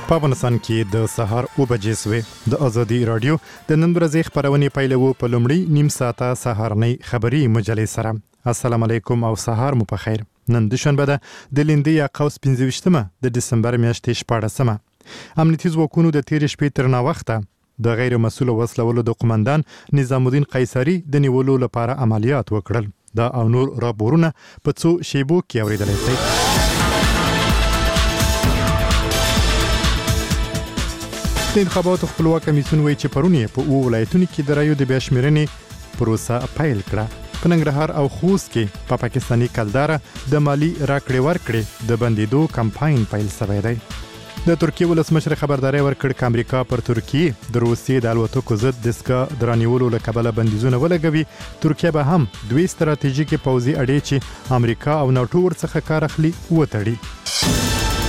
په افغانستان کې د سهار 9 بجې سوې د ازادي رادیو د نن ورځې خبرونه پیلوو په لومړی نیم ساعته سهارنۍ خبري مجلې سره. السلام علیکم او سهار مو په خیر. نن د شنبه ده د لیندې یا قوس 15مه د دسمبر میاشتې 14مه. امنیتي ځواکونو د تیر شپې تر ناوخته د غیر مسؤل وسلولو د قومندان نظام الدین قیصري د نیولو لپاره عملیات وکړل. دا او نور راپورونه په څو شیبو کې اوریدلای شئ. د انتخاباتو خپلواک کمیسیون وایي چې پرون یې په ولایتونو کې د رایو د بیا شمېرنې پروسه پیل کړه. په ننګرهار او خوست کې په پاکستاني کلدار د مالی راکړې ورکړې د بندیدو کمپاین پیل شوی دی. د ترکیه ولسمشر خبرداري ورکړ چې امریکا پر ترکیه د روسیې د الوتکو ضد دسکه درانیولو له کبله بندیزونه ولګوي. ترکیه به هم دوی ستراتیژیکي پوځي اډې چې امریکا او ناتو ورڅخه کار اخلي وتړي.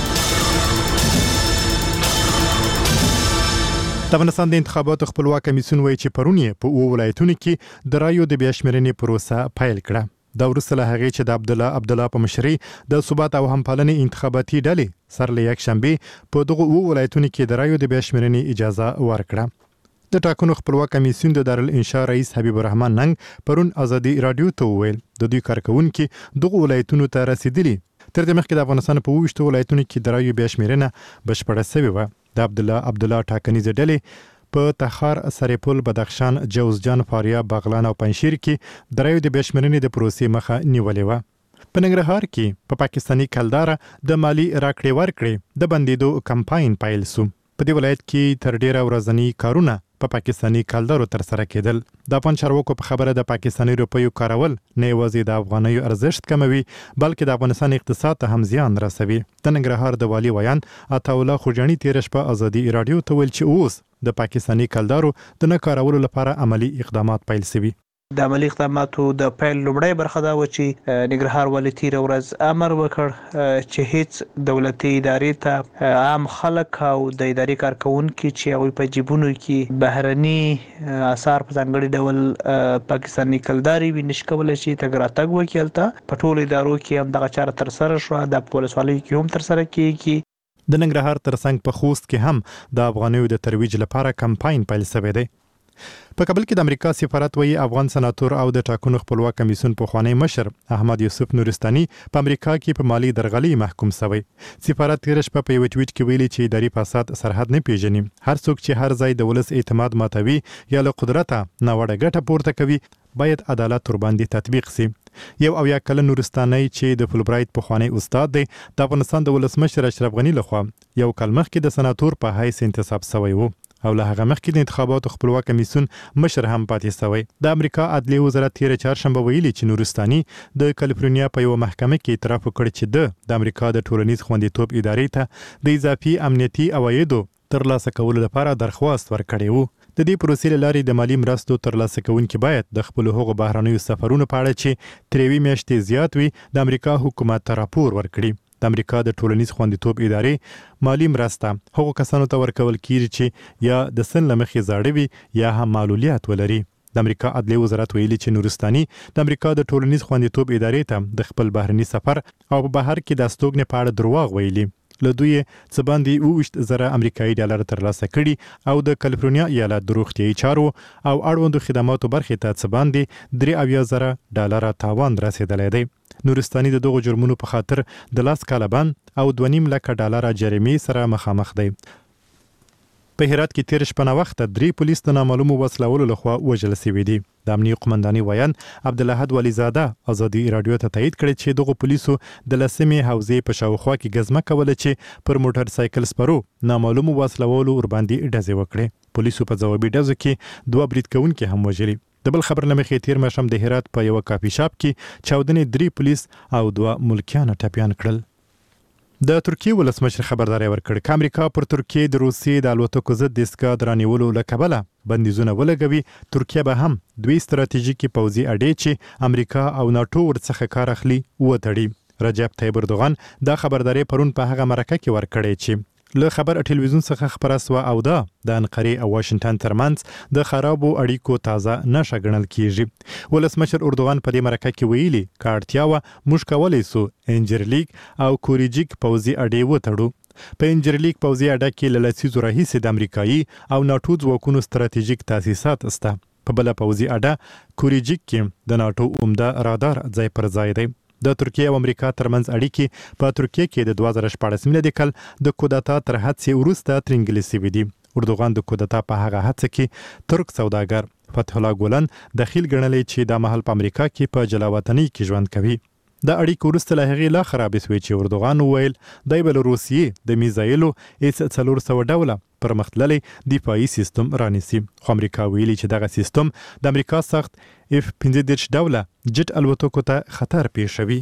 د افغانستان د انتخاباتو خپلواک کمیسیون وایي چې پرون یې په ولایتونو کې د رایو د بیا شمېرنې پروسه پیل کړه. دا وروسته له هغې چې د عبدالله په مشرۍ د ثبات او همپالنې انتخاباتي ډلې سر له یکشنبې په دغو ولایتونو کې د رایو د بیا شمېرنې اجازه ورکړه. د ټاکنو خپلواک کمیسیون د دارالانشا رئیس حبیب الرحمن ننګ پرون ازادي رادیو ته وویل د دوی کارکونکي دغو ولایتونو ته رسیدلي. تر دې مخکې د افغانستان په 20 ولایتونو کې د رایو بیا شمېرنه بشپړه شوې وه. د عبدالله ټاکنیزه ډلې په تخار، سرپل، بدخشان، جوزجان، فاریاب، بغلان او پنجشیر کې د رایو د بیا شمېرنې د پروسې مخه نیولې وه. په ننګرهار کې په پاکستاني کلدار د مالی راکړې ورکړې د بندیدو کمپاین پیل شو. په دې ولایت کې تر ډیره ورځنی کارونه په پاکستاني کلدارو تر سره کېدل. د افغان چارواکو په خبره د پاکستاني روپیو کارول نه یوازې د افغانیو ارزښت کموي بلکې د افغانستان اقتصاد ته هم زیان رسوي. د ننګرهار د والي ویان عطاالله خوجاني تیر شپه ازادي رادیو ته ویل چې اوس د پاکستاني کلدارو د نه کارولو لپاره عملی اقدامات پیل شوي. د عملی اقداماتو د پیل لومړی برخه دا و چې ننګرهار والي تیره ورځ امر وکړ چې هیڅ دولتي ادارې ته عام خلک او د ادارې کارکونکي چې هغوی په جیبونو کې بهرني اثار په ځانګړي ډول پاکستاني کلداري وي نشي کولی چې تګ راتګ وکړي. هلته په ټولو ادارو کې هم دغه چاره ترسره شوه. د په ولسوالیو کې هم ترسره کیږي. د ننګرهار ترڅنګ په خوست کې هم د افغانیو د ترویج لپاره کمپاین پیل شوی دی. په کابل کې د امریکا سفارت وایي افغان سناتور او د ټاکنو خپلواک کمیسیون پخوانی مشر احمد یوسف نورستاني په امریکا کې په مالی درغلۍ محکوم شوی. سفارت تیر شپه په یو ټویټ کې ویلي چې اداري فساد سرحد نه پیژني. هر څوک چې هر ځای د ولس اعتماد ماتوي یا له قدرته ناوړه ګټه پورته کوي باید عدالت ور باندې تطبیق شي. یو او یا کله نورستاني چې د فولبرایټ پخوانی استاد دی د افغانستان د ولسمشر اشرف غنی لخوا یو کال مخکې د سناتور په حیث انتصاب شوی و او له هغه مخکې د انتخاباتو خپلواک کمیسیون مشر هم پاتې شوی. د امریکا عدلیه وزارت تیر چهارشنبه ویلي چې نورستاني د کالیفورنیا په یو محکمه کې اعتراف وکړ چې د امریکا د ټولنیز خوندیتوب ادارې ته د اضافي امنیتي عوایدو ترلاسه کولو لپاره درخواست ورکړی وو. د دې پروسې له لارې د مالی مرستو ترلاسه کوونکي باید د خپلو هغو بهرنیو سفرونو په اړه چې تر یوې میاشتې زیات وي د امریکا حکومت ته راپور ورکړي. د امریکا د ټولنیز خوندیتوب ادارې مالی مرسته هغو کسانو ته ورکول کیږي چې یا د سن له مخې زاړه وي یا هم معلولیت ولري. د امریکا عدلیه وزارت ویلي چې نورستاني د امریکا د ټولنیز خوندیتوب ادارې ته د خپل بهرني سفر او په بهر کې د استوګنې په اړه دروغ ویلي. له دوی څه باندې 20,000 امریکایي ډالر ترلاسه کړي او د کالیفورنیا ایالت د روغتیايي چارو او اړوندو خدماتو برخې ته څه باندې 73,000 ډالر تاوان رسیدلی دی. نورستاني د دغو جرمونو په خاطر د 10 کاله بند او 2.5 لک ډالر جریمې سره مخامخ دی. په هرات کې تیر شپه وخت 3 پولیس د نامعلومو وسلوالو لخوا وژل شوي دي. د امنیه قومنداني ویان عبدالله ولیزاده ازادي رادیو ته تایید کړی چې دغه پولیسو د لسمې حوزې په شاوخوا کې ګزمه کوله چې پر موټر سایکل سپرو نامعلومو وسلوالو ور باندې ډزې وکړي. پولیسو په ځوابي ډزو کې 2 برید کوونکي هم وژلي. د بل خبر لمخې تیر مشم د هرات په یو کافي شاپ کې چاودنې 3 پولیس او 2 ملکیان ټپیان کړل. د ترکیه ولسمشر خبرداري ورکړ چې امریکا پر ترکیه د روسیې د الوتکو ضد دسکه درانیولو له کبله بندیزونه ولګوي. ترکیه به هم دوی ستراتیژیکي پوځي اډې چې امریکا او ناتو ورڅخه کار اخلي وتړي. رجب طیب اردوغان دا خبرداري پرون په هغه مرکه کې ورکړی چې له خبر ټلویزیون څخه خبره سوه او دا د انقرې او واشنگټن ترمنځ د خرابو اړیکو تازه نښه ګڼل کیږي. ولسمشر اردوغان په دې مرکه کې ویلي که اړتیا وه موږ کولی سو انجرلیک او کوریجیک پوځي اډې وتړو. په انجرلیک پوځي اډه کې له لسیزو راهیسې د امریکایي او ناټو ځواکونو ستراتیژیک تاسیسات سته. په بله پوځي اډه کوریجیک کې د ناټو عمده رادار ځای پر ځای دی. د ترکیه او امریکا ترمنځ اړیکې په ترکیه کې د 2014 میلادي کال د کودتا تر هڅې وروسته ترنګلې شوې دي. اردوغان د کودتا په هغه هڅه کې ترک سوداګر فتح الله ګولن دخیل ګڼلی چې د مهال په امریکا کې په جلاوطنۍ کې ژوند کوي. د اړیکو وروسته له هغې لا خرابې شوې چې اردوغان وویل دی به له روسیې د میزایلو S-400 ډوله پرمختللی دفاعي سیستم رانیسي. خو امریکا ویلي چې دغه سیستم د امریکا سخت F-35 ډوله جټ الوتکو ته خطر پیښوي.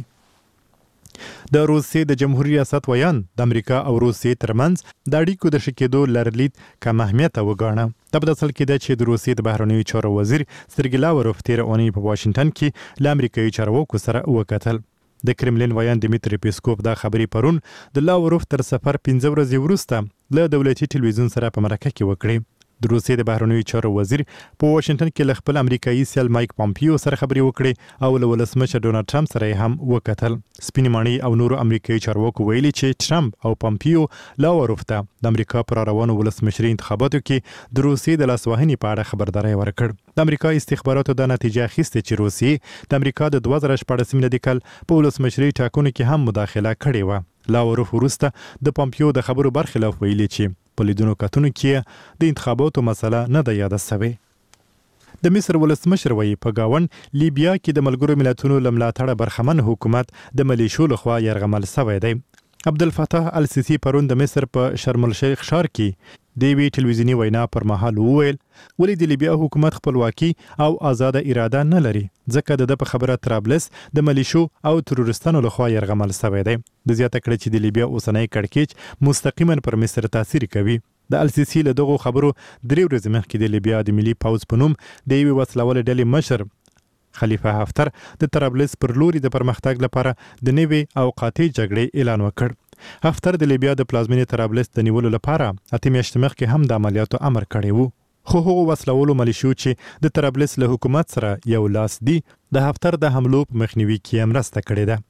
د روسیې د جمهوریت ریاست ویان د امریکا او روسیې ترمنځ د اړیکو د ښه کېدو لرلید کم اهمیته وګاڼه. دا په اصل کې ده چې د روسیې د بهرنیو چارو وزیر سرګی لاوروف تېره اونۍ په واشنګټن کې له امریکایي چارواکو سره وکتل. د کرملین ویان دمیتری پیسکوف دا خبرې پرون د لاوروف تر سفر 15 ورځې وروسته له دولتي ټلویزیون سره په مرکه کې وکړې. د روسیې د بهرنیو چارو وزیر په واشنګټن کې له خپل امریکایي سیال مایک پامپیو سره خبرې وکړې او له ولسمشر ډونالډ ټرمپ سره هم وکتل. سپینې ماڼۍ او نورو امریکایي چارواکو ویلي چې ټرمپ او پامپیو لاوروف ته د امریکا پر روانو ولسمشري انتخاباتو کې د روسیې د لاسوهنې په اړه خبرداری ورکړ. د امریکا استخباراتو د نتیجه اخیستې چې روسیې د امریکا د 2014 میلادي کال په ولسمشري ټاکنو کې هم مداخله کړې وه. لاوروف وروسته د پامپیو د خبرو برخلاف ویلي چې په لیدونو کتونو کې د انتخاباتو مسله نه ده یاده شوې. د مصر ولسمشر وایي په گاوند لیبیا کې د ملګرو ملتونو له ملاتړه برخمن حکومت د ملیشو لخوا یرغمل شوی دی. عبدالفتاح السیسی پرون د مصر په شرم الشیخ ښار کې د یوې ټلویزیوني وینا پر مهال وویل ولې د لیبیا حکومت خپلواکي او آزاده اراده نه لري ځکه د په خبره طرابلس د ملیشو او تروریستانو لخوا یرغمل شوی دی. د زیاته کړه چې د لیبیا اوسنۍ کړکېچ مستقیما پر مصر تاثیر کوي. د السیسی له دغو خبرو 3 ورځې مخکې د لیبیا د ملي پوځ په نوم د یوې وسلوالې ډلې مشر خلیفه حفتر د طرابلس پر لوري د پرمختګ لپاره د نوې او قاطع جګړې اعلان وکړ. حفتر د لیبیا د پلازمینې طرابلس د نیولو لپاره 8 میاشتې مخکې هم د عملیاتو امر کړی وو. خو هغو وسلوالو ملیشو چې د طرابلس له حکومت سره یو لاس دي د حفتر د حملو په مخنیوي کې مرسته کړې ده.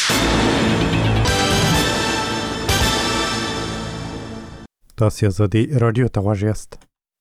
تاسو آزادي رادیو ته غوږ یاست.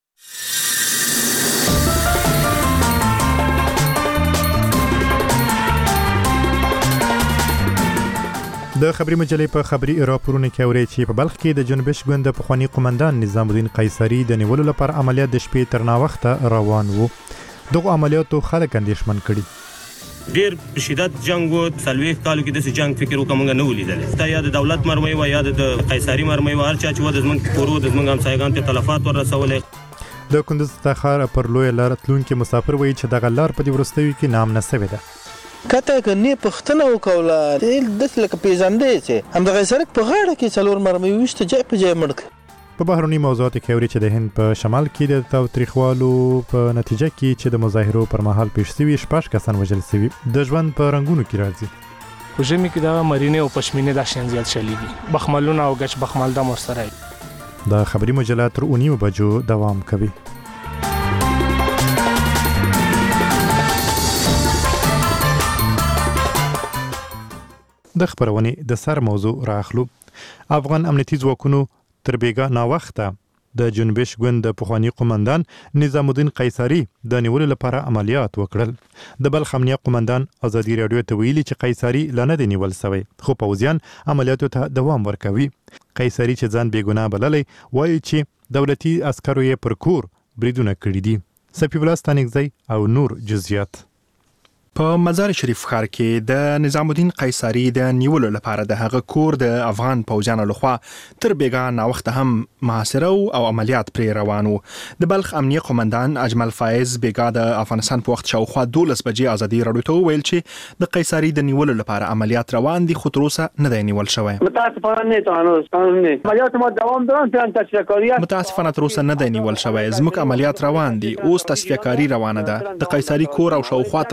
د خبري مجلې په خبري راپورونه کې اوري چې په بلخ کې د جنوبش ګوند د پخوانی قومندان نظام الدین قیصري د نیولو لپاره عملیات د شپې تر ناوخته روان وو. دغه عملیاتو خلک اندېښمن کړي. ډیر شدت جنگ وو. سلويخ کالو کې د جنگ فکر وکمنګ نه ولیدل. تا یا د دولت مرمۍ و یا د قیصري مرمۍ و هر چا چې و د زمنګ کورو د زمنګ هم سایګان ته تلفات ورسولې. د کندوز تخار پر لوی لار تلونکي مسافر وایي چې دغه لار په دې وروستیو کې نام نه سوي ده. کته کني پښتنه وکوله د لکه پیژندې چې هم د سړک په غاړه کې څلور مرمۍ وشته جای په جای مړ. په بهرني موضوعاتو کې اوري چې د هند په شمال کې د تاوتریخوالو په نتیجه کې چې د مظاهرو پر مهال پیښ شوي 6 کسان وژل شوي. د ژوند په رنګونو کې راځي. په ژمي کې دا مرینه او پشمینه د شین زیات شلیږي. بخملونه او گچ بخمل د مستره. د خبري مجلات تر 9 بجو دوام کوي. د خبرونې د سر موضوع راخلو. افغان امنیتي ځواکونو تر بیګا ناوخته د جنوبش ګوند د پخوانی قومندان نظام الدین قیصري د نیولو لپاره عملیات وکړل. د بلخ امنیه قومندان ازادي رادیو ته ویلي چې قیصري لا نه دی نیول شوی خو پوځیان عملیاتو ته دوام ورکوي. قیصري چې ځان بې ګناه بللی وایي چې دولتي عسکرو یې پر کور بریدونه کړي دي. سفیع الله ستانکزی او نور جزئیات. په مزار شریف ښار کې د نظام الدین قیصري د نیولو لپاره د هغه کور د افغان پوځیانو لخوا تر بیګا ناوخته هم محاصره او عملیات پرې روان وو. د بلخ امنیه قومندان اجمل فایز بیګا د افغانستان په وخت شاوخوا 12 بجې ازادي رادیو ته ویل چې د قیصري د نیولو لپاره عملیات روان دي خو تر اوسه نه دی نیول شوی. متاسفانه عملیات ما دوام دارن پلان تصفیه‌کاری متاسفانه تر اوسه نه دی نیول شوی. زموږ عملیات روان دي. اوس تصفیه‌کاری روانه ده. د قیصري کور او شاوخوا تلاشي کوو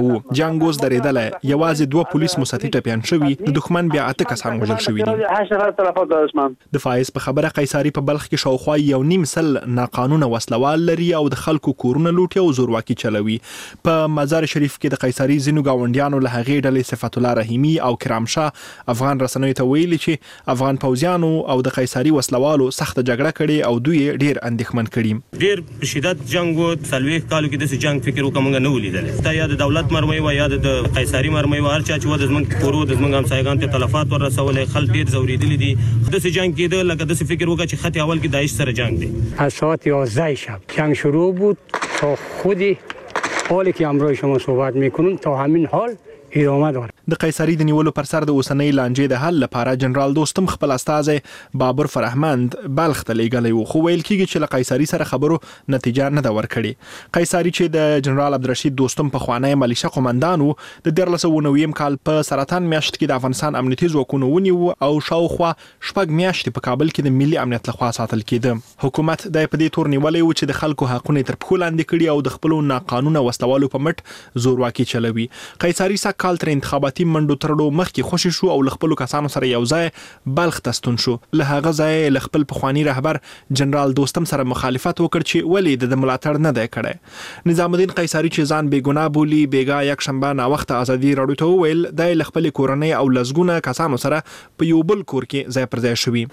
وو. جنگ اوس درېدلی، یوازې 2 پولیس مساتي ټپیان شوي، د دښمن بیا 8 کسان وژل شوي دي. د فایز په خبره قیصري په بلخ کې شاوخوا 1.5 سل ناقانونه وسلوال لري او د خلکو کورونه لوټي او زورواکي چلوي. په مزار شریف کې د قیصري ځینو گاونډیانو له هغې ډلې صفت الله رحیمي او کرام شاه افغان رسنیو ته ویلي چې افغان پوځیانو او د قیصري وسلوالو سخت جګړه کړې او دوی ډیر اندېښمن کړي. ډیر په شدت جنگ و 40 کالو کې د جنگ فکر وکړم نه ولیدل. تا یا د دولت مرمۍ و یا د قیصري مرمۍ و، هر چا چې و د زمنګ کورو د زمنګ همسایګان ته تلفات ور رسولې، خلک ډیر زوریدلي دي. د جنگ کې د لکه د فکر وکړه چې خط اول کې داعش سره جنگ دی. از ساعت 11 شب جنگ شروع بود تا خودی حالی که امروز شما صحبت میکنون تا همین حال ادامه داره. د قیصري د نیولو پر سر د اوسنۍ لانجې د حل لپاره جنرال دوستم خپل استازی بابر فرهمند بلخ ته لیږلی و، خو ویل کېږي چې له قیصري سره خبرو نتیجه نه ده ورکړې. قیصري چې د جنرال عبدالرشید دوستم پخوانی ملیشه قومندان و، د 1990 کال په سرطان میاشت کې د افغانستان امنیتي ځواکونو ونیو او شاوخوا 6 میاشتې په کابل کې د ملي امنیت لخوا ساتل کېده. حکومت د په دې تور نیولی و چې د خلکو حقونه تر پښو لاندې کړي او د خپلو ناقانونه وسلوالو په مټ زورواکي چلوي. قیصري سږ کال تر انتخاباتي منډو ترړو مخکې خوشي شو او له خپلو کسانو سره یو ځای بلخ ته ستون شو. له هغه ځایه له خپل پخواني رهبر جنرال دوستم سره مخالفت وکړ چې ولې د ملاتړ نه دی کړی. نظام الدین قیصري چې ځان بېګناه بولي بیګا یک شنبه ناوخته ازادي راډیو ته وویل دی له خپلې کورنۍ او لسګونه کسانو سره په یو بل کور کې ځای پر ځای شوي.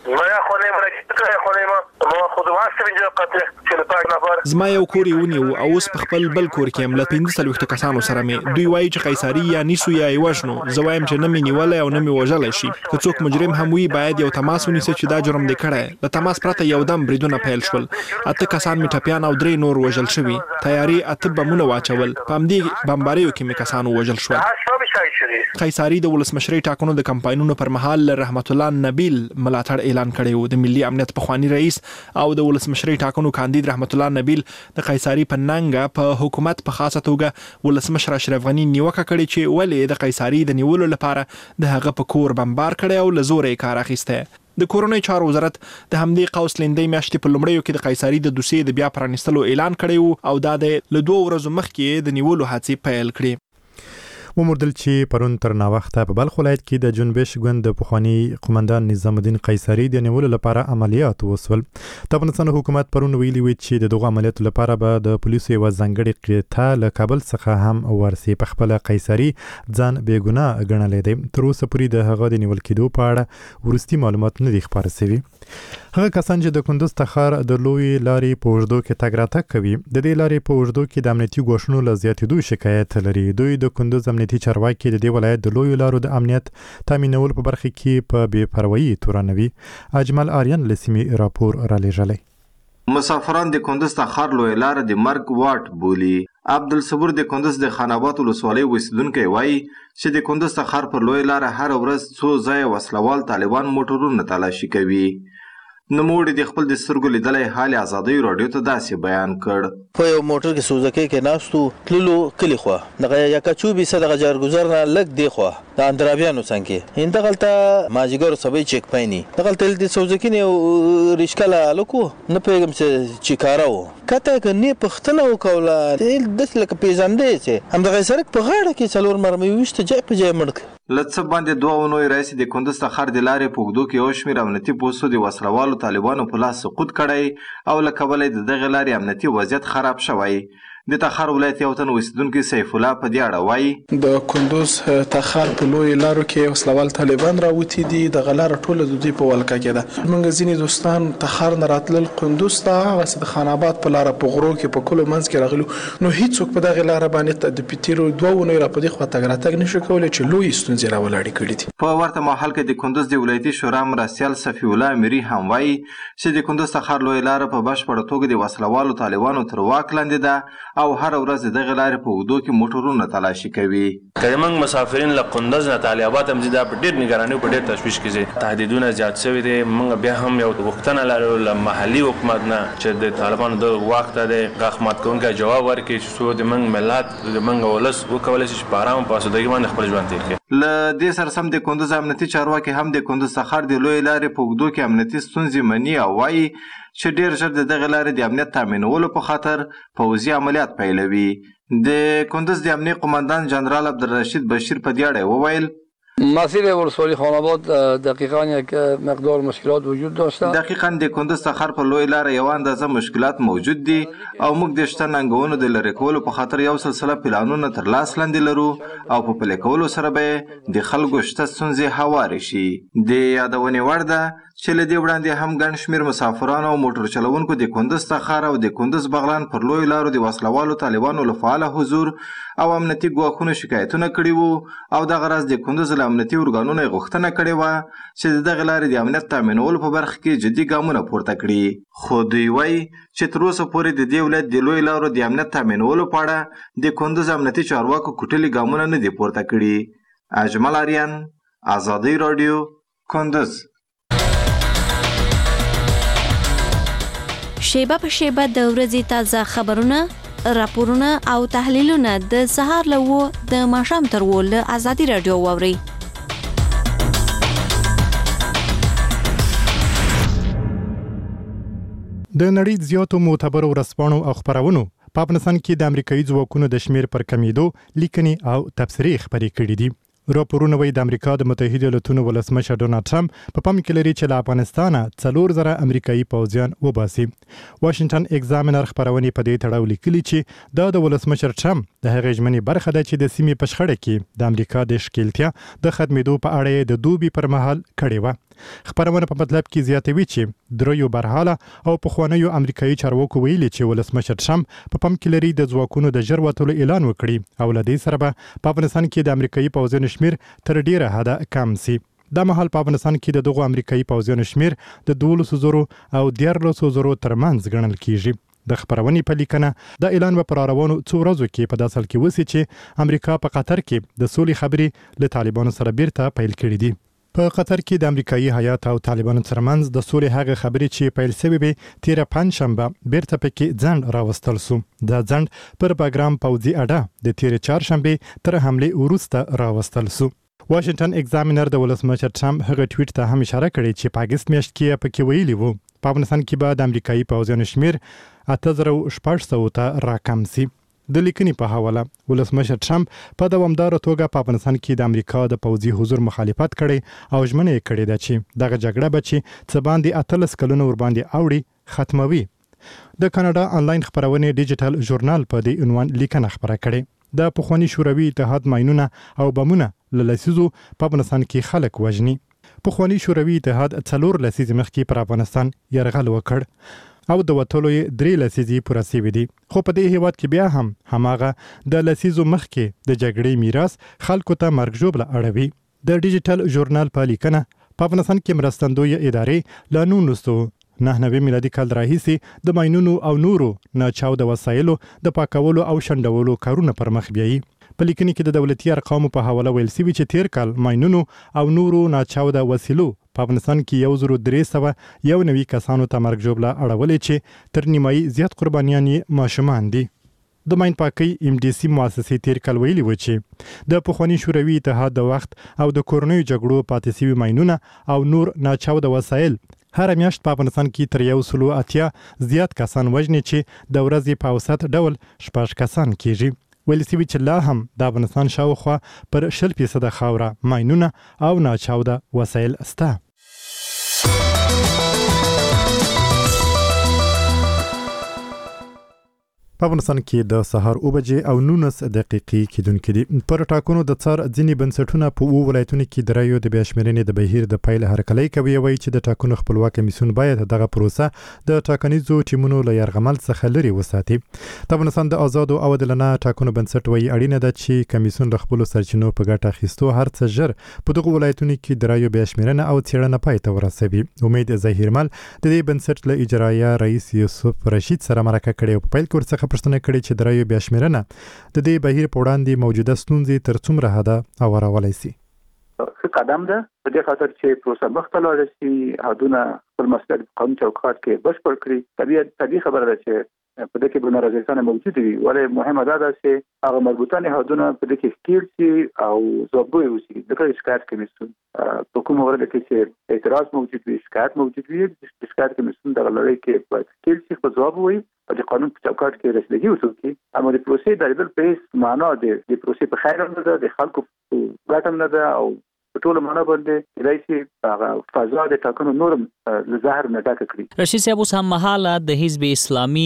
زما یو کور یې ونیو او اوس په خپل بل کور کې هم له 15 کسانو سره مې. دوی وایي چې قیصري یا نیسو یا یې وژنو. زه وایم چې نه مې نیولی او نه مې وژلی شي. که څوک مجرم هم وي باید یو تماس ونیسي چې دا جرم دی کړی. له تماس پرته یو دم بریدونه پیل شول. 8 کسان مې ټپیان او 3 نور وژل شوي. تیاري 8 بمونه واچول. په همدې بمباریو کې مې کسان ووژل شول. قیصري د ولسمشرۍ ټاکنو د کمپاینونو پر مهال رحمت الله نبیل ملاتړ اعلان کړی و. د ملي امنیت پخوانی رئیس او د ولسمشرۍ ټاکنو کاندید رحمت الله نبیل د قیصري په ننګه په حکومت په خاصه توګه ولسمشر اشرف غني نیوکه کړې چې ولې د قیصري د نیولو لپاره د هغه په کور بمبار کړی او له زوره یې کار اخیستی. د کورنۍ چارو وزارت د همدې قوس لیندۍ میاشتې په لومړیو کې د قیصري د دوسیې د بیا پرانیستلو اعلان کړی و او دا د له 2 ورځو مخکې د نیولو هڅې پیل کړې. وموردل چې پرون تر ناوخته په بلخ ولایت کې د جنبش ګوند د پخوانی قومندان نظام الدین قیصري د نیولو لپاره عملیات وسول. د افغانستان حکومت پرون ویلي و چې دغه عملیاتو لپاره به د پولیسو یو ځانګړي قطعه له کابل څخه هم ورسي. په خپل قیصري ځان بېګناه ګڼلی دی. تر اوسه پورې د هغه د نیول کېدو په اړه وروستي معلومات نه دي خپاره شوي. هغه کسان چې د کندوز تخار د لوی لارې په اوږدو کې تګ راتګ کوي د دې لارې په اوږدو کې د امنیتي ګواښونو له زیاتېدو شکایت لري. دوی د کندوز امنیتي چارواکي د دې ولایت د لویو لارو د امنیت تامینولو په برخه کې په بې پروایي تورنوي. اجمل آریان له سیمې راپور رالیږلی. مسافران د کندوز تخار لوی لار د مرګ واټ بولي. عبدالصبور د کندوز د خانابات ولسوالۍ اوسیدونکی وایي چې د کندوز تخار پر لوی لار هر ورځ څو ځایه وسلوال طالبان موټرونه تلاشي کوي. نوموړي د خپل د سترګو لیدلی حال ازادۍ راډیو ته داسې بیان کړ. په یو موټر کې سوزکۍ کې ناستو تللو کلي خوا دغه یکچوبي څه دغه جارګزار نه لږ دی خوا د اندرابیانو څنګ کې دغلته مازدیګر سبی چیک پایني دغلته د سوزکۍ نه ریشکله هلک و نه پوهېږم چې کاره و کته که نه پوښتنه وکوله داسې لکه پېژندی چې همدغه سړک په غاړه کې 4 مرمۍ وویشته جای په جای مړ کړ. له څه باندې 2 اونۍ راهیسې د کندوز تخار د لارې په اوږدو کې یو شمېر امنیتي پوستو د وسلوالو طالبانو په لاس سقوط کړی او له کبله د دغې لارې امنیتي وضعیت خراب شوی. د تخار ولایت یو تن اوسیدونکی سیف الله په دې اړه وایي د کندوز تخار په لوی لارو کې وسلوال طالبان راوتی دي دغه لاره ټوله د دوی په ولکه کې ده. موږ ځینې دوستان تخار نه راتلل کندوز ته هغسې د خان آباد په لاره په غرو کې په کلو منځ کې راغلو نو هیڅوک په دغې لاره باندې د تېرو 2 اونیو را په دې خوا تګ راتګ نشي کولی چې لویې ستونزې راولاړې کړي دي. په ورته مهال کې د کندوز د ولایتي شورا مرستیال صفي الله امیري هم وایي چې د کندوز تخار لوی لاره په بشپړه توګه د وسلوالو طالبانو تر واک لاندې ده او هر ورځ دغه لارې په اوږدو کې موټرونه تلاشي کوي. که زموږ مسافرین له کندوز نه طالع آباد هم ځي دا په ډېر نګرانۍ په ډېر تشویش کې ځي. تهدیدونه زیات شوي دي. موږ بیا هم یو غوښتنه لرو له محلي حکومت نه چې د طالبانو د واک ته د غاښ مات کوونکی جواب ورکړي چې څو د موږ ملت د موږ ولس وکولی شي چې په ارامه په اسودګۍ باندې خپل ژوند تېر کړي. له دې سره سم د کندوز امنیتي چارواکي هم د کندوز تخار د لویې لارې په اوږدو کې امنیتي ستونزې مني او وایي چې ډېر ژر د دغې لارې د امنیت تامینولو په خاطر پوځي عملیات پیلوي. د کندز د امنیه قومندان جنرال عبدالرشید بشیر په دې اړه وویل مسیر ولسوالی خاناباد دقیقاً یک مقدار مشکلات وجود داشته. دقیقاً د کندز څخه په لوی لار یو اندازه مشکلات موجود دي او موږ د شته ننګونو د لری کولو په خاطر یو سلسله پلانونه تر لاس لاندې لرو او په پلي کولو سره به د خلکو شته ستونزې هوارې شي. د یادونې وړ ده چې له دې وړاندې هم ګڼ شمېر مسافرانو او موټر چلوونکو د کندز څخه او د کندز بغلان پر لوی لارو د وسلوالو طالبانو له فعاله حضور او امنیتي ګواښونو شکایتونه کړي وو او دغه راز د کندز له امنیتي ارګانونو غوښتنه کړې وه چې د دغه لارې د امنیت تامینولو په برخه کې جدي ګامونه پورته کړي. خو دوی وایي چې تر اوسه پورې د دې ولایت د لوی لارو د امنیت تامینولو په اړه د کندز امنیتي چارواکو کوټلي ګامونه نه دي پورته کړي. اجمل آریان، آزادی رادیو، کندز. شیبه په شیبه د ورځې تازه خبرونه، راپورونه او تحلیلونه د سهار له 9 د ماښام تر 10 له آزادي رادیو واوري. د نړۍ زیاتو معتبرو ورځپاڼو او خبرونو په افغانستان کې د امریکایي ځواکونو د شمیر پر کمیدو لیکنې او تبصرې خبرې کړې دي. راپورونه وایي د امریکا د متحده ایالاتونو ولسمشر ډونالد ټرمپ په پام کې لري چې له افغانستانه 4000 امریکایي پوځیان وباسي. واشنگټن ایگزامینر خبرونه په دې تړاو لیکلي چې د ولسمشر ټرمپ د هغې ژمنې برخه ده چې د سیمې په شخړه کې د امریکا د ښکیلتیا د ختمېدو په اړه د دوبي پر مهال کړې وه. خبرونه په مطلب کې زیاتوي چې دریو برحاله او پخوانیو امریکایي چارواکو ویلي چې ولسمشر ټرمپ په پام کې لري د ځواکونو د ژر وتلو اعلان وکړي او له دې سره به په افغانستان کې د امریکایي پوځیانو شمیر تر ډیره حده کم سي. دا مهال په افغانستان کې د دغو امریکایي پوځیانو شمیر د 12,000 او 13,000 ترمنځ ګڼل کیږي. د خبرونې په لیکنه د اعلان په روانو څو ورځو کې په داسل کې وسی چې امریکا په قطر کې د سولې خبرې له طالبانو سره بیرته پیل کړې دي. په قطر کې د امریکایي هیات او طالبانو ترمنځ د سولې هغه خبرې چې پیل شوې وي تیر پنځشنبه بیرته پکې ځند راوستل شو. دا ځند پر باګرام پوځي اډه د تیر چهارشنبه تر حمله وروسته راوستل شو. واشنگټن ایگزامینر د ولسمشر ټرمپ هغه ټویټ ته هم اشاره کړې چې په اگست میاشت کې پکې ویلي وو په افغانستان کې به د امریکایي پوځیانو شمیر 8600 ته راکم سي. د لیکنې په حواله ولسمشر ټرمپ په دوامداره توګه په افغانستان کې د امریکا د پوځي حضور مخالفت کړي او ژمنه یې کړې ده چې دغه جګړه به چې څه باندې 13 کلونه ور باندې اوړي ختموي. د کاناډا آنلاین خبرونه ډیجیټل ژورنال په دې عنوان لیکنه خبره کړې. د پخوانی شوروي اتحاد ماینونه او بمونه له لسیزو په افغانستان کې خلک وژني. پخوانی شوروي اتحاد 4 لسیزې مخکې پر افغانستان یرغل وکړ او د وټولو 3 لسیزې پوره شوې دي. خو په دې هیواد کې بیا هم هماغه د لسیزو مخکې د جګړې میراث خلکو ته مرګ ژوبله اړوي. د ډیجیټل ژورنال په لیکنه په افغانستان کې مرستندوی ادارې له 1999 میلادي کال راهیسې د ماینونو او نورو ناچاوده وسایلو د پاکولو او شنډولو کارونه پر مخ بیایي. په لیکنه کې د دولتي ارقامو په حواله ویل شوي چې تیر کال ماینونو او نورو ناچاوده وسیلو په افغانستان کې 1391 کسانو ته مرګ ژوبله اړولې چې تر نیمایي زیات قربانیان یې ماشومان دي. د ماین پاکي ام ډي سي مؤسسې تیر کال ویلي و چې د پخوانی شوروي اتحاد د وخت او د کورنیو جګړو پاتې شوي ماینونه او نور ناچاوده وسایل هر میاشت په افغانستان کې تر 180 زیات کسان وژني چې د ورځې په اوسط ډول 6 کسان کیږي. ویل شوي چې لا هم د افغانستان شاوخوا پر 0% خاوره ماینونه او ناچاوده وسایل سته. په افغانستان کې د سهار 9 او 19 دقیقې کېدونکې دي. پر ټاکنو د څار ځینې بنسټونه په اوو ولایتونو کې د رایو د بیاشمېرنې د بهیر د پیل هرکلی کوي. وایي چې د ټاکنو خپلواک کمیسیون باید دغه پروسه د ټاکنیزو ټیمونو له یرغمل څخه لري وساتي. د افغانستان د آزادو او عادلانه ټاکنو بنسټ وایي اړینه ده چې کمیسیون له خپلو سرچینو په ګټه اخیستو هر څه ژر په دغه ولایتونو کې د رایو بیاشمېرنه او څېړنه پای ته ورسوي. امید ظاهرمل د دې بنسټ له اجرایه رئیس یوسف رشید سره مرکه کړې او په پیل کې ورڅخه پوښتنه کړې چې د رایو بیاشمېرنه د دې بهیر په وړاندې موجوده ستونزې تر څومره حده اورولی سي. ښه قدم ده په دې خاطر چې پروسه مخته لاړه شي، حدونه خپل مسؤلیت قانون چوکاټ کې بشپړ کړي. طبیعي خبره ده چې په دې کې به نارضایتونه موجود وي، ولې مهمه ده چې هغه مربوطه نهادونه په دې کې ښکیل شي او ځوابګوی اوسي. دغه شکایت کمیسیون په کومه ورځ کې چې اعتراض موجود وي، شکایت موجود وي، د شکایت کمیسیون دغه لړۍ کې باید ښکیل شي، خپل ځواب ووایي او د قانون په چوکاټ کې رسیدګي وکړي اما د پروسې د لیدل په هیڅ معنا د پروسې په خیر نه ده د خلکو ګټه نه ده او په ټول معنا باندې رئیسي هغه فضا د ټاکنو نورم له ظاهر نه ډکه کړي. رشید صاحب اوس هم مهاله د حزب اسلامي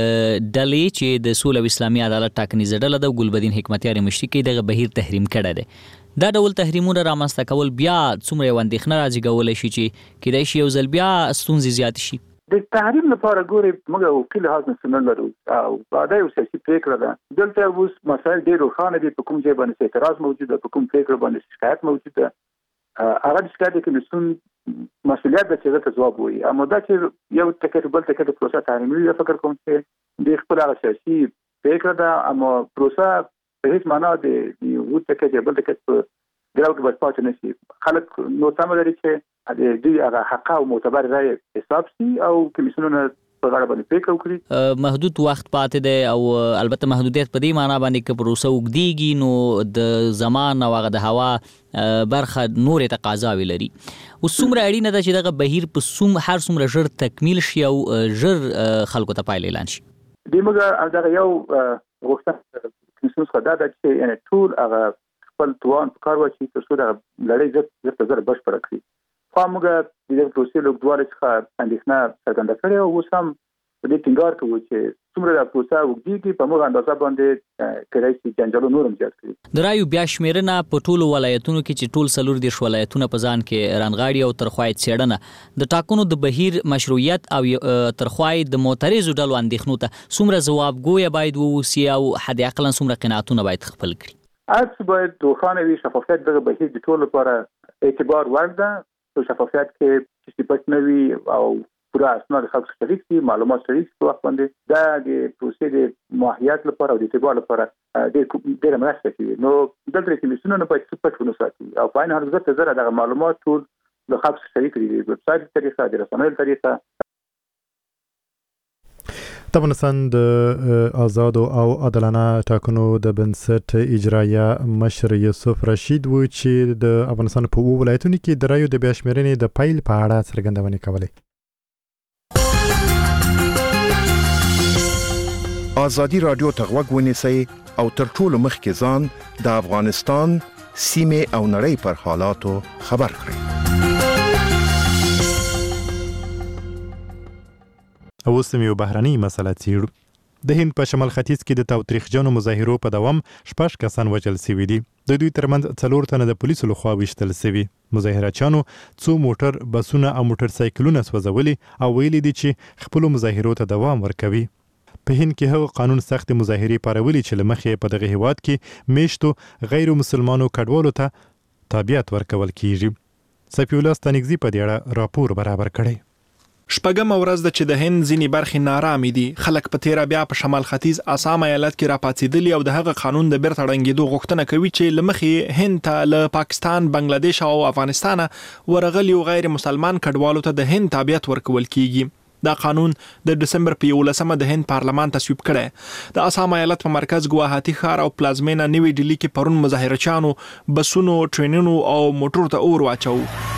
ډلې چې د سولې او اسلامي عدالت ټاکنیزه ډله د ګلبدین حکمتیار مشري کې دغه بهیر تحریم کړی دی. دا ډول تحریمونه رامنځته کول بیا څومره یو اندېښنه راځي شي چې کېدای شي یو ځل بیا ستونزې زیاتې شي؟ د تحریم لپاره ګوري موږ وکیل حاضر نسنل لرو او بعد یو سیاسي پریکړه ده دلته اوس مسایل ډېر روښانه دي په کوم ځای باندې اعتراض موجود ده په کوم پریکړه باندې شکایت موجود ده هغه د شکایت کمیسیون مسؤلیت د چې ته ځواب وایي اما دا چې یو ټکټ بل ټکټ پروسه تحریمي فکر کوم چې د خپل هغه سیاسي پریکړه ده اما پروسه په هیڅ معنا د یو ټکټ بل ټکټ په ګراو کې بس پاتې نشي خلک نو تم لري چې د دې هغه حق او معتبر رائے حساب سي او کمیسیونونه په اړه باندې فکر وکړي. محدود وخت پاتې دی او البته محدودیت په دې معنی باندې چې پروسه وګديږي نو د زمان او هغه د هوا برخه نور تقاضاوي لري. وسومره اړینه ده چې دغه بهیر په هر څومره ژر تکمیل شي او ژر خلکو ته پایله اعلان شي. دغه دغه یو غوښتنه کمیسیون څخه دا ده چې یعنی ټول هغه خپل توان په کار واچي ترڅو د لړۍ زر بشپړه کړي. خو موږ د دې پروسې لوګدوالې څخه اندېښنه څرګنده کړې او اوس هم په دې ټینګار کوو چې څومره د پروسه وګړي په موږ اندازه باندې کېدای شي جنجالو نورم زیات کړي. د رایو بیا شمیرنه په ټولو ولایتونو کې چې ټول 14 ولایتونه په ځان کې رانغاړي او ترخوای څېړنه د ټاکنو د بهیر مشروعیت او ترخوای د معترضو ډلو اندېښنو ته څومره ځوابګوی باید ووسی او حد اقل څومره قناعتونه باید خپل کړي. اته باید روښانه وي شفافیت دغه بهیر د ټولو لپاره اعتبار وړ ده. په شفافیت کې چې پټ نه وي او پوره اسناد خلک شریک دي معلومات شریک په وخت باندې دا د پروسې د ماهیت لپاره او د اعتبار لپاره ډېر مرسته کوي. نو دلته کمیسیونونه باید پټ ونه ساتي او په عین حال ځکه زره دغه معلومات ټول د خلک شریک دي په ویب سایټ طریقه د رسنیو طریقه. د افغانستان د آزاد او عادلانه ټاکنو د بنسټ اجرایه مشر یوسف رشید و چې د افغانستان په ولایتونو کې د رایو د بیا شمېرنې د پیل په اړه څرګندونې کولې. آزادي رادیو ته غوږ ونیسئ او تر ټولو مخکې ځان د افغانستان سیمې او نړۍ پر حالاتو خبر کړئ. اوس یو بهرنۍ مسله څیړو. د هند په شمال ختیځ کې د تاوتریخجنو مظاهرو په دوام 6 کسان وژل شوي دي. د دوی ترمنځ 4 تنه د پولیسو لخوا ویشتل شوي. مظاهرچیانو څو موټر بسونه او موټر سایکلونه سوځولي او ویلي دي چې خپل مظاهرو ته دوام ورکوي. په هند کې هغه قانون سخت مظاهرې پارولي چې لمخې په دغه هیواد کې میشتو غیر مسلمانو کډوالو ته تابعیت ورکول کیږي. صفی الله ستانګزی په دې اړه راپور برابر کړی. شپږم ورځ د چې د هند ځینی برخې نارامي دي. خلک په تیرا بیا په شمال ختیځ آسام ایالت کې راپاتېدلي او د هغه قانون د بیرته ړنګېدو غوښتنه کوي چې لمخې هند ته له پاکستان، بنگلاديش او افغانستان ورغلي غیر مسلمان کډوالو ته د هند تابعیت ورکول کیږي. دا قانون د دسمبر په 11مه د هند پارلمان تصویب کړي. د آسام ایالت په مرکز ګواهاټي ښار او پلازمینه نیوی ډیلی کې پرون مظاهرچیانو بسونو، ټرینونو او موټرو ته اور واچو.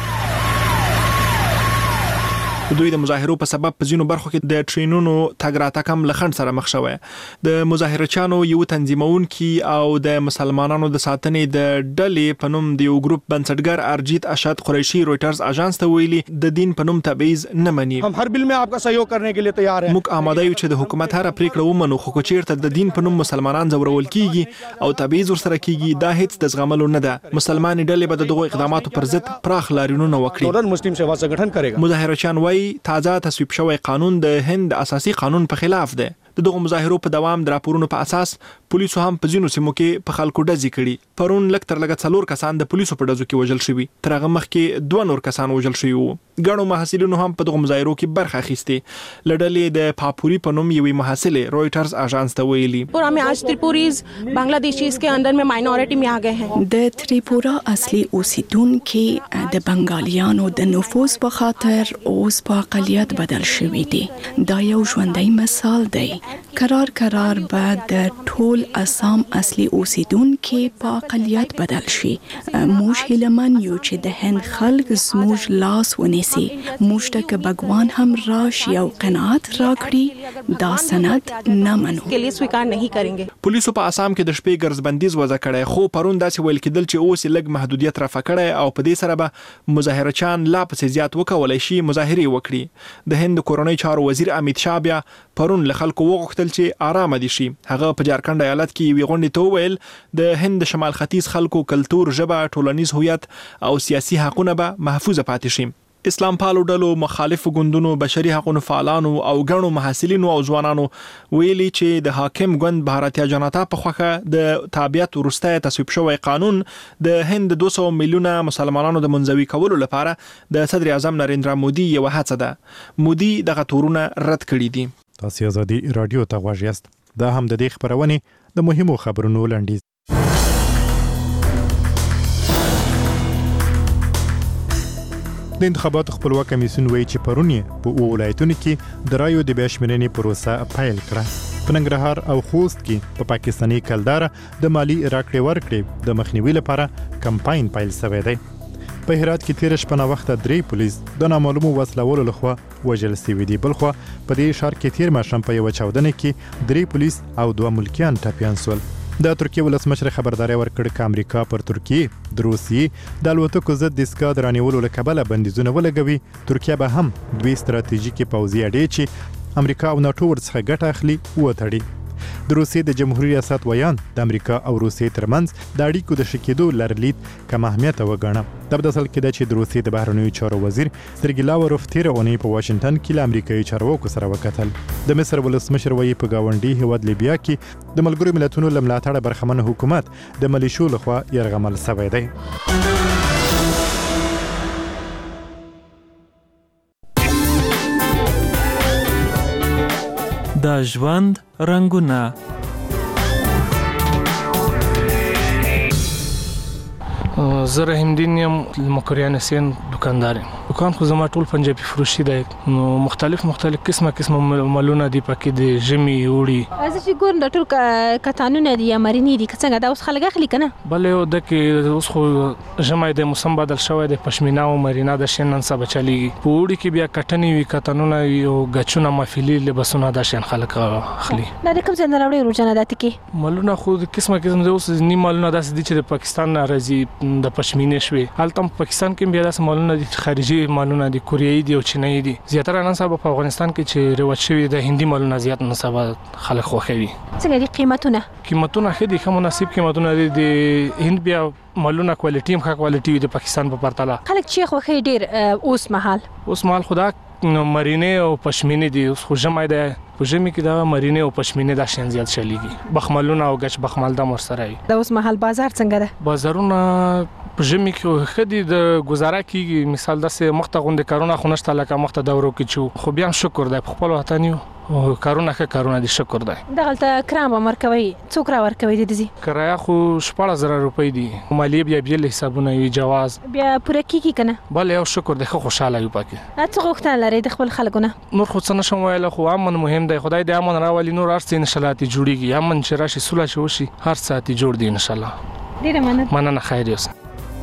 دوی د مظاهرو په سبب په ځینو برخو کې د ټرینونو تګ راتګ هم له خنډ سره مخ شوی. د مظاهرچیانو یو تنظیمونکي او د مسلمانانو د ساتنې د ډلې په نوم د یو ګروپ بنسټګر ارجیت اشد قریشي رويټرز اژانس ته ویلي د دین په نوم تبعیض نه مني. هم هر بل میں آپ کا सहयोग करने के लिए तैयार हैं. موږ آماده یو چې د حکومت هر پریکړه ومنو، خو چیرته د دین په نوم مسلمانان ځورول کیږي او تبعیض ورسره کیږي دا هیڅ د زغملو نه ده. مسلمانې ډلې به دغه اقداماتو پر ضد پراخ لاریونونه وکړي. ټولن مسلم سیوا سنگठन کړي. مظاهرچیان وايي تازه تصویب شوی قانون د هند اساسي قانون په خلاف دی. دغه مظاهرو په دوام د راپورونو په اساس پولیسو هم په ځینو سیمو کې په خلکو ډزې کړي. پرون لږ تر لږه 4 کسان د پولیسو په ډزو کې وژل شوي. تر هغه مخکې 2 نور کسان وژل شوي وو. ګڼو محصلینو هم په دغه مظاهرو کې برخه اخیستې. لړلې د پاپوري په نوم یوې محصلې رويټرز اژانس ته ویلي और हमें आज त्रिपुरीज बांग्लादेशी इसके अंदर में माइनॉरिटी में आ गए हैं. د تریپورا اصلي اوسیدونکو د بنگالیانو د نفوذ په خاطر اوس په اقلیت بدل شوي دي. دا یو ژوندۍ مثال دی قرار به د ټول اسام اصلي اوسیدونکو په اقلیت بدل شي. موږ هیلمن یو چې د هند خلک زموږ لاس ونیسي. موږ ته که بګوان هم راشي او قناعت راکړي دا سند نه منو. के लिए स्वीकार नहीं करेंगे. پولیسو په اسام کې د شپې ګرځبندیز وضع کړی، خو پرون داسې ویل کېدل چې اوس لږ محدودیت رافع کړی او په دې سره به مظاهرچیان لا پسې زیات وکولای شي مظاهرې وکړي. د هند کورنۍ چارو وزیر امیت شاه بیا پرون له خلکو وغوښتل چې آرام دي شي. هغه په جارکند ایالت کې یوې غونډې ته وویل د هند شمال ختیځ خلکو کلتور، ژبه، ټولنیز هویت او سیاسي حقونه به محفوظ پاتې شي. اسلام پالو ډلو، مخالفو ګوندونو، بشري حقوقو فعالانو او ګڼو محصلینو او ځوانانو ویلي چې د حاکم ګوند بھارتیا جنتا په خوخه د تابعیت وروسته تصویب شوی قانون د هند 200 میلیونه مسلمانانو د منزوي کولو لپاره د صدر اعظم نریندرا مودي یو هڅه ده. مودي دغه تورونه رد کړي دي. تاسو آزادي رادیو ته غواړئ یاست. دا هم د دې خبرونه د مهمو خبرونو لنډیز. د انتخاباتو خپلواک کمیسیون وایي چې پرون په ولایتونو کې د رایو د بشمننې پروسه پیل کړه. په ننګرهار او خوست کې په پاکستاني کلدار د مالی راکړې ورکړې د مخنیوي لپاره کمپاین پیل شوی دی. په هرات کې تیر شپه وخت 3 پولیس د نامعلومو وسلوالو لخوا وژل شوي دي. بلخو په دې ښار کې تیر ماښام په یو چاودنه کې 3 پولیس او 2 ملکیان ټپیان شول. د ترکیه ولسمشر خبرداري ورکړ چې امریکا پر ترکیه د روسیې د الوتکو ضد دسکا درانیولو لکبله بندیزونه ولګوي. ترکیه به هم دوی ستراتیژیکي پوځي اډې چې امریکا او ناتو ورڅخه ګټه اخلي وتړي. د روسیې د جمهوریت ریاست ویان د امریکا او روسیې ترمنځ د اړیکو د شکېدو لرلید کم اهمیت وګڼه. د بدل کې د چې د روسیې د بهرنیو چارو وزیر سرګی لاوروف تیر اونۍ په واشنگټن کې له امریکایي چارواکو سره وکتل. د مصر ولسمشر وایي په گاونډي هیواد لیبیا کې د ملګرو ملتونو له ملاتړه برخمن حکومت د ملیشو لخوا یرغمل شوی دی. د ژوند رنگونه زه رحیم دین یم، مکریان حسین دکاندار یم. دکان خو زما ټول پنجابي فروشي دی، نو مختلف قسمه مالونه دي پکې د ژمي وړي. از چې ګورم د ټول کتانونه دي یا مرینی دي څنګه دا اوس خلک اخلي کنه. بل یو د کې اوس خو ژمي د موسم بدل شوی د پښمینا او مرینا د شینن سبا چلیږي. په وړي کې بیا کټنی وی کتانونه یو غچونه مفیلی لباسونه د شین خلک اخلي. دا کوم څنګه راوړي روزانه داتې کې مالونه خو قسمه د اوس نیم مالونه داسې دي چې د پاکستان راځي د پښمینې شوي. هلته پاکستان کې بیا داسې مالونه دي خارجي مالونه دي، کوریایي دي او چینایي دي. زیاتره نن سبا په افغانستان کې چې رواج شوی د هندي مالونه زیات نن سبا خلک خوښوي. څنګه دي قیمتونه ښه دي، ښه مناسب قیمتونه دي. د هند بیا مالونه کوالټي هم ښه کوالټي وي د پاکستان په پرتله. خلک چې خوښي ډیر اوس مهال خدا مرینه او پښمینه دي. اوس خو ژمي ده، په ژمي کې دا مرینه او پښمینه د شین زیات چلیږي. بخملونه او غچ بخمل د مرسره وي. د اوس مهال بازار څنګه ده؟ بازارونه په ژمي کې خدي د گزاره کیږي. مثال داسې مخته غونډه کارونه خو نشته لکه مخته دورو کې چو. خو بیا شکر دی په خپل وطن یو کارونه دي، شکر دی. دغلته کرام مرکوي څوک را ورکوي د دې کرایه خو 16000 روپۍ دي. مالیه بیا بیل حسابونه وي، جواز بیا پوره کیږي کنه. بل یو شکر دی، خو خوشاله یو پکې. څه غوښتنه لري د خپل خلکونه؟ نور خو څه نشم ویل، خو امن مهم دی. خدای دې امن راولي، نور ارڅ ان شاء الله تی جوړیږي. امن چې راشي سوله چې وشي هر ساعت جوړ دی ان شاء الله. ډیره مننه. خیر اوسه.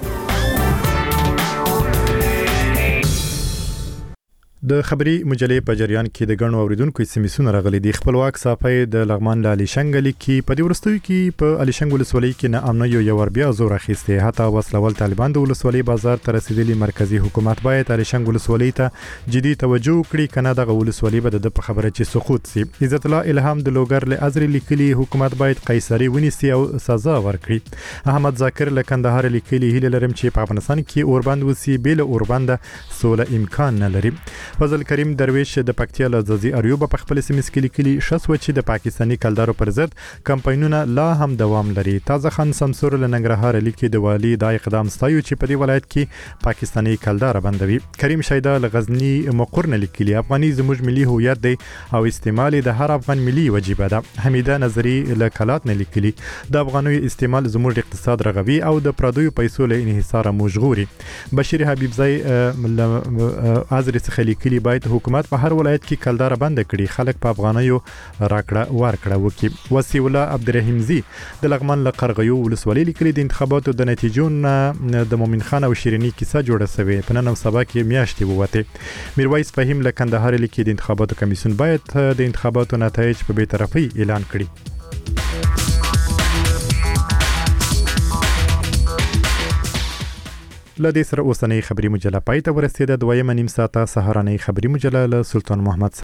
د خبري مجلې په جریان کې د غنو اوریدونکو سیمسونه راغلي دي. خپلواک صافي د لغمان ل علي شنګل کې په دې ورستوي کې په علي شنګل ولسوالۍ کې نه امن یو ور زور اخیسته. حتی وسلوال طالبان د ولسوالۍ بازار ته رسیدلي. مرکزی حکومت باید علي شنګل ولسوالۍ ته جدي توجه وکړي، کنه د ولسوالۍ به د خبره چې سقوط سي. عزت الله الهام د لوګر له ازري لیکلي حکومت باید قیصري ونیسي او سزا ورکړي. احمد ذاکر له کندهار لیکلي هیله لرم چې په افغانستان کې اوربند وسی بیل اوربند سوله امکان نه لري. فضل کریم درویش د پکتیا له ځزي اریوب په خپل سیمه کې لیکلي شسو چې د پاکستاني کلدارو پر ضد کمپاینونه لا هم دوام لري. تازه خان سمسور له ننګرهار لیکي د والی د اقدام ستایو چې په دې ولایت کې پاکستاني کلدار بندوي. کریم شیدا له غزنی مقرن لیکلي افغاني زموږ ملي هویت دی او استعمال د هر افغان ملي وجیبه ده. حمیده نظری له کلات نه لیکلي د افغاني استعمال زموږ اقتصاد رغوي او د پردوی پیسو له انحصار موجغوري. بشیر حبیب زئی ازری څخه لیکلي باید حکومت په هر ولایت کې کلدار بند کړي خلک په افغانیو راکړه ورکړه وکړي. وصی الله عبدالرحیم زی د لغمان له قرغیو ولسوالۍ لیکلي د انتخاباتو د نتیجو نه د مومن خان او شیرینی کیسه جوړه شوې په نن او سبا کې میاشتې ووته. میرویس فهیم له کندهار لیکي د انتخاباتو کمیسیون باید د انتخاباتو نتایج په بی‌طرفۍ اعلان کړي. لدې سره اوسنۍ خبري مجله پای ته ورسېده. دویمه نیم ساعته سهارنۍ خبري مجله له سلطان محمد